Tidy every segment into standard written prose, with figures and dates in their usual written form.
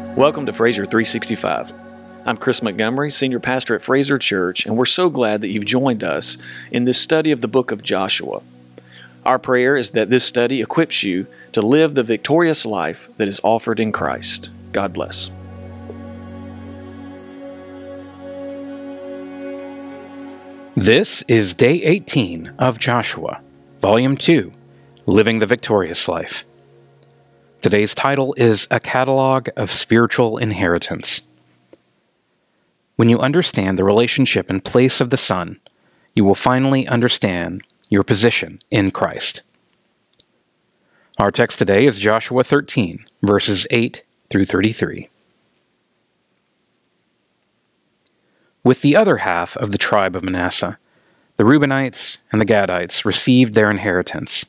Welcome to Fraser 365. I'm Chris Montgomery, Senior Pastor at Fraser Church, and we're so glad that you've joined us in this study of the book of Joshua. Our prayer is that this study equips you to live the victorious life that is offered in Christ. God bless. This is Day 18 of Joshua, Volume 2, Living the Victorious Life. Today's title is A Catalog of Spiritual Inheritance. When you understand the relationship and place of the Son, you will finally understand your position in Christ. Our text today is Joshua 13, verses 8 through 33. With the other half of the tribe of Manasseh, the Reubenites and the Gadites received their inheritance,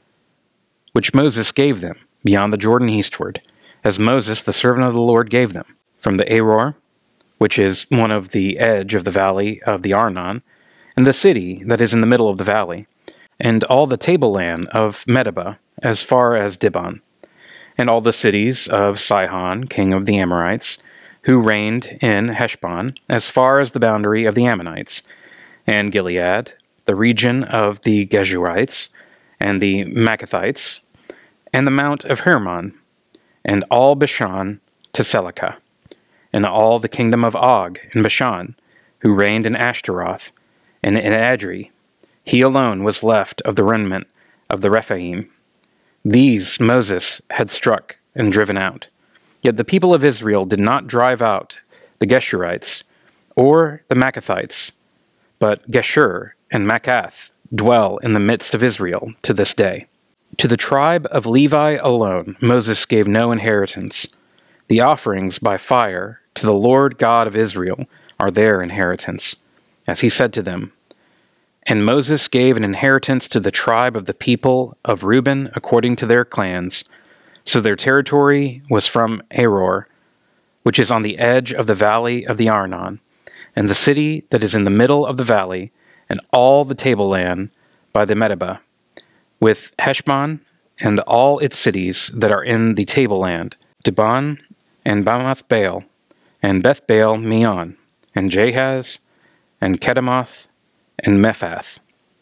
which Moses gave them beyond the Jordan eastward, as Moses, the servant of the Lord, gave them, from the Aror, which is one of the edge of the valley of the Arnon, and the city that is in the middle of the valley, and all the tableland of Medeba, as far as Dibon, and all the cities of Sihon, king of the Amorites, who reigned in Heshbon, as far as the boundary of the Ammonites, and Gilead, the region of the Geshurites, and the Maccathites, and the mount of Hermon, and all Bashan to Selecah, and all the kingdom of Og in Bashan, who reigned in Ashtaroth, and in Adri. He alone was left of the remnant of the Rephaim. These Moses had struck and driven out. Yet the people of Israel did not drive out the Geshurites or the Maccathites, but Geshur and Maccath dwell in the midst of Israel to this day. To the tribe of Levi alone Moses gave no inheritance. The offerings by fire to the Lord God of Israel are their inheritance. As he said to them, "And Moses gave an inheritance to the tribe of the people of Reuben according to their clans. So their territory was from Aror, which is on the edge of the valley of the Arnon, and the city that is in the middle of the valley, and all the tableland by the Medeba, with Heshbon and all its cities that are in the tableland, Dibon and Bamath Baal, and Beth Baal Meon, and Jahaz, and Kedemoth, and Mephath,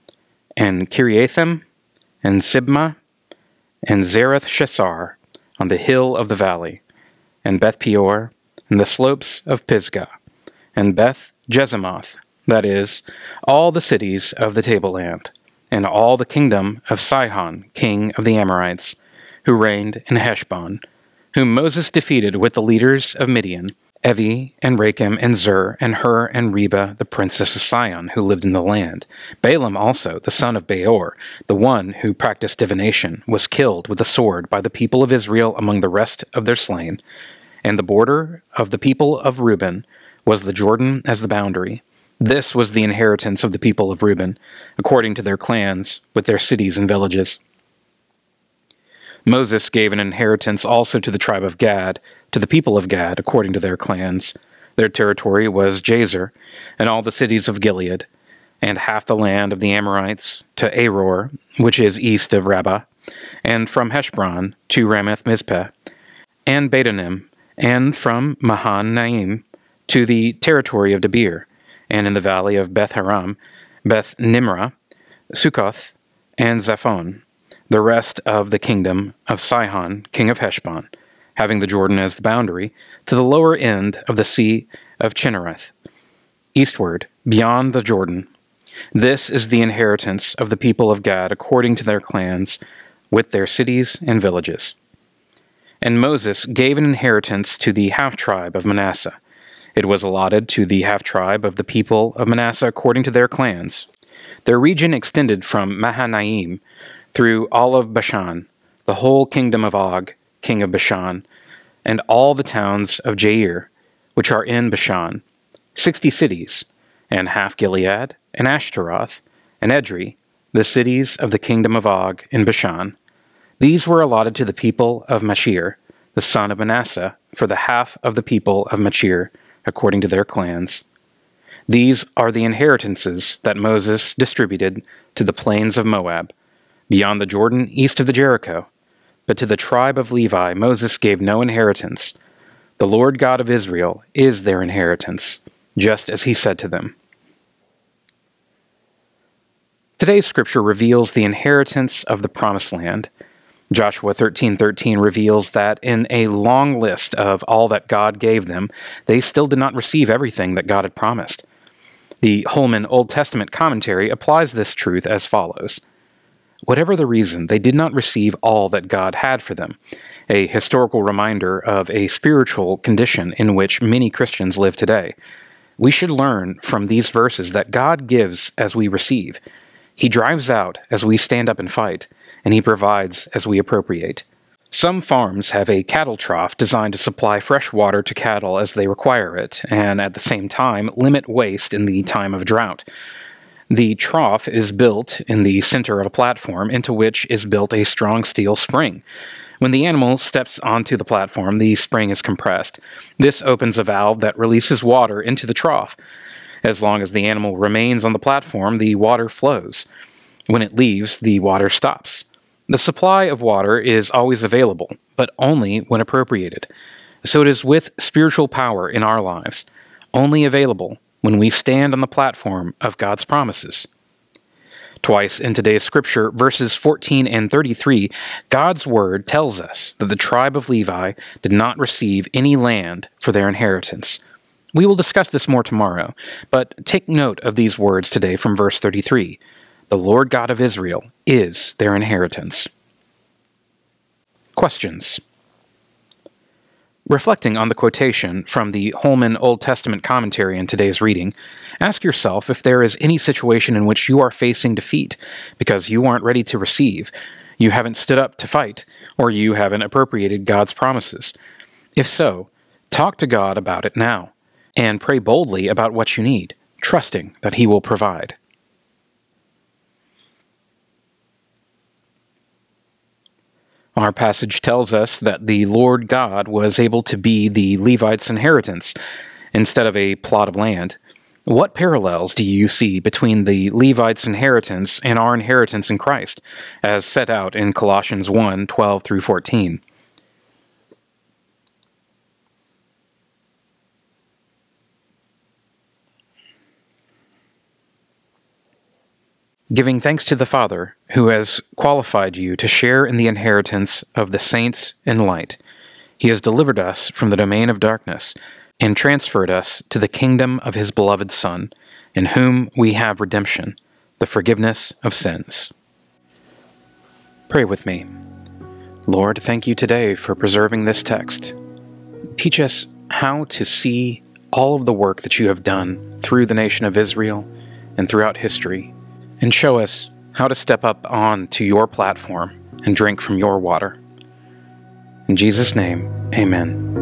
and Kiriathim, and Sibmah, and Zereth Shesar on the hill of the valley, and Beth Peor, and the slopes of Pisgah, and Beth Jezemoth, that is, all the cities of the tableland, and all the kingdom of Sihon, king of the Amorites, who reigned in Heshbon, whom Moses defeated with the leaders of Midian, Evi, and Rakem, and Zur, and Hur, and Reba, the princess of Sion, who lived in the land. Balaam also, the son of Beor, the one who practiced divination, was killed with a sword by the people of Israel among the rest of their slain. And the border of the people of Reuben was the Jordan as the boundary. This was the inheritance of the people of Reuben, according to their clans, with their cities and villages. Moses gave an inheritance also to the tribe of Gad, to the people of Gad, according to their clans. Their territory was Jazer, and all the cities of Gilead, and half the land of the Amorites, to Aror, which is east of Rabbah, and from Heshbon to Ramath Mizpeh, and Betonim, and from Mahanaim to the territory of Debir, and in the valley of Beth Haram, Beth Nimrah, Sukkoth, and Zaphon, the rest of the kingdom of Sihon, king of Heshbon, having the Jordan as the boundary, to the lower end of the sea of Chinnereth, eastward, beyond the Jordan. This is the inheritance of the people of Gad according to their clans, with their cities and villages. And Moses gave an inheritance to the half-tribe of Manasseh. It was allotted to the half-tribe of the people of Manasseh according to their clans. Their region extended from Mahanaim through all of Bashan, the whole kingdom of Og, king of Bashan, and all the towns of Jair, which are in Bashan, 60 cities, and half Gilead, and Ashtaroth, and Edrei, the cities of the kingdom of Og in Bashan. These were allotted to the people of Machir, the son of Manasseh, for the half of the people of Machir, according to their clans. These are the inheritances that Moses distributed to the plains of Moab, beyond the Jordan east of the Jericho. But to the tribe of Levi Moses gave no inheritance. The Lord God of Israel is their inheritance, just as he said to them. Today's scripture reveals the inheritance of the promised land. Joshua 13:13 reveals that in a long list of all that God gave them, they still did not receive everything that God had promised. The Holman Old Testament commentary applies this truth as follows. Whatever the reason, they did not receive all that God had for them, a historical reminder of a spiritual condition in which many Christians live today. We should learn from these verses that God gives as we receive. He drives out as we stand up and fight, and he provides as we appropriate. Some farms have a cattle trough designed to supply fresh water to cattle as they require it, and at the same time limit waste in the time of drought. The trough is built in the center of a platform into which is built a strong steel spring. When the animal steps onto the platform, the spring is compressed. This opens a valve that releases water into the trough. As long as the animal remains on the platform, the water flows. When it leaves, the water stops. The supply of water is always available, but only when appropriated. So it is with spiritual power in our lives, only available when we stand on the platform of God's promises. Twice in today's scripture, verses 14 and 33, God's word tells us that the tribe of Levi did not receive any land for their inheritance. We will discuss this more tomorrow, but take note of these words today from verse 33. The Lord God of Israel is their inheritance. Questions. Reflecting on the quotation from the Holman Old Testament commentary in today's reading, ask yourself if there is any situation in which you are facing defeat because you aren't ready to receive, you haven't stood up to fight, or you haven't appropriated God's promises. If so, talk to God about it now, and pray boldly about what you need, trusting that He will provide. Our passage tells us that the Lord God was able to be the Levites' inheritance instead of a plot of land. What parallels do you see between the Levites' inheritance and our inheritance in Christ, as set out in Colossians 1:12 through 14? Giving thanks to the Father, who has qualified you to share in the inheritance of the saints in light. He has delivered us from the domain of darkness, and transferred us to the kingdom of His beloved Son, in whom we have redemption, the forgiveness of sins. Pray with me. Lord, thank you today for preserving this text. Teach us how to see all of the work that you have done through the nation of Israel and throughout history, and show us how to step up on to your platform and drink from your water. In Jesus' name, amen.